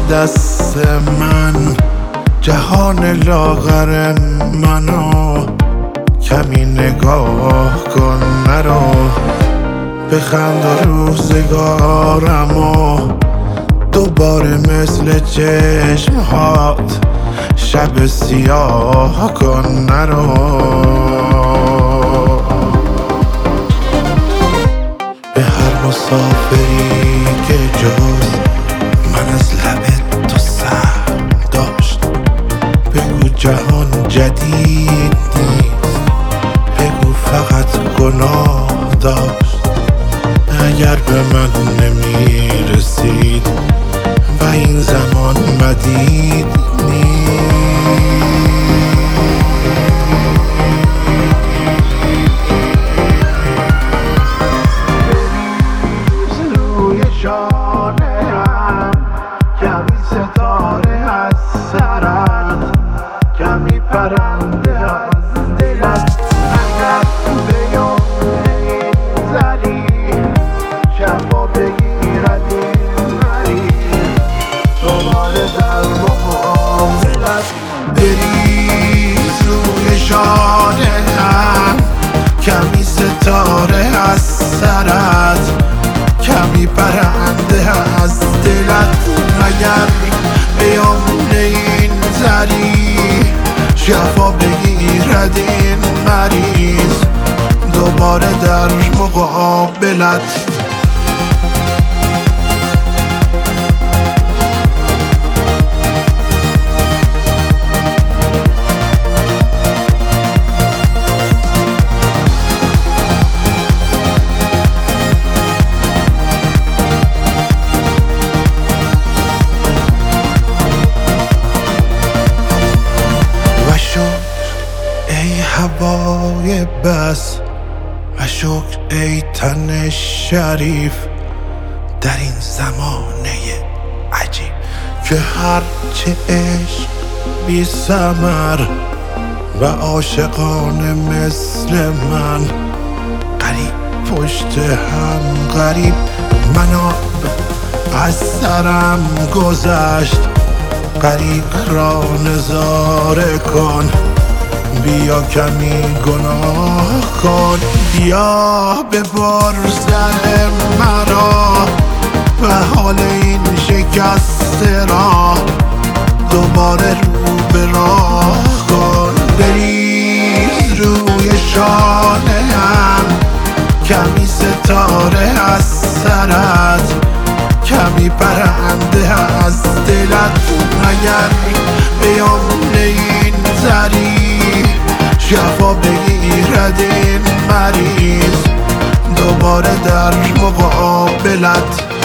دست من جهان لاغر منو کمی نگاه کن مرا بخند و روزگارمو دوباره مثل چشمهات شب سیاه کن نرو به هر مسافری که جز من از لب تو سر داشت بگو جهان جدید نیست بگو فقط گناه داشت اگر به من نمیرسید و این زمان مدید بریز روی شانه‌ام کمی ستاره از سرت کمی پرنده از دلت اگر به یاد این زری شفا بگیرد این مریض دوباره در مقابلت بریز روی شانه‌ام کمی ستاره از سرت کمی پرنده از دلت اگر بیامون این زری شفا بگیرد این مریض دوباره در مقابلت ای هوای بس و شکر ای تن شریف در این زمانه عجیب که هرچه عشق بی ثمر و عاشقانه مثل من غریب پشت هم غریب منو از سرم گذشت غریق را نظاره کن بیا کمی گناه کن بیا ببر سر مرا و حال این شکسته را دوباره رو به راه کن بریز روی شانه‌ام کمی ستاره از سرت کمی پرنده از دلت اگر بیامون این زری شفا بگیرد این مریض دوباره در مقابلت